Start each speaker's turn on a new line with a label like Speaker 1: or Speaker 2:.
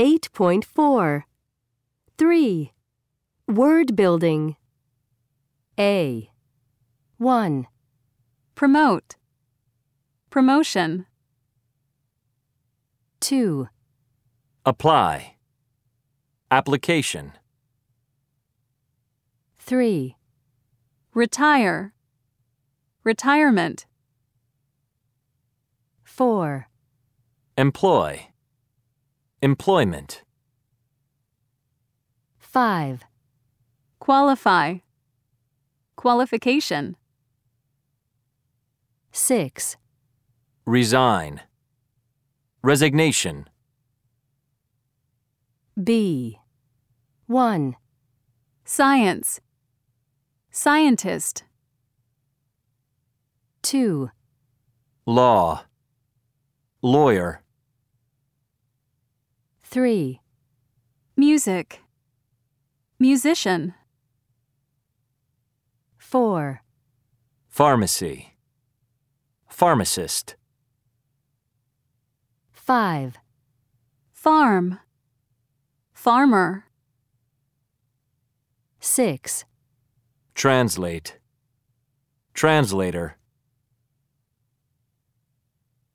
Speaker 1: 8.4. 3. Word building. A. 1.
Speaker 2: Promote. Promotion.
Speaker 1: 2.
Speaker 3: Apply. Application.
Speaker 1: 3.
Speaker 2: Retire. Retirement.
Speaker 1: 4.
Speaker 3: Employ. Employment.
Speaker 1: 5.
Speaker 2: Qualify. Qualification.
Speaker 1: 6.
Speaker 3: Resign. Resignation.
Speaker 1: B. 1.
Speaker 2: Science. Scientist.
Speaker 1: 2.
Speaker 3: Law. Lawyer.
Speaker 1: 3.
Speaker 2: Music. Musician.
Speaker 1: 4.
Speaker 3: Pharmacy. Pharmacist.
Speaker 1: 5.
Speaker 2: Farm. Farmer.
Speaker 1: 6.
Speaker 3: Translate. Translator.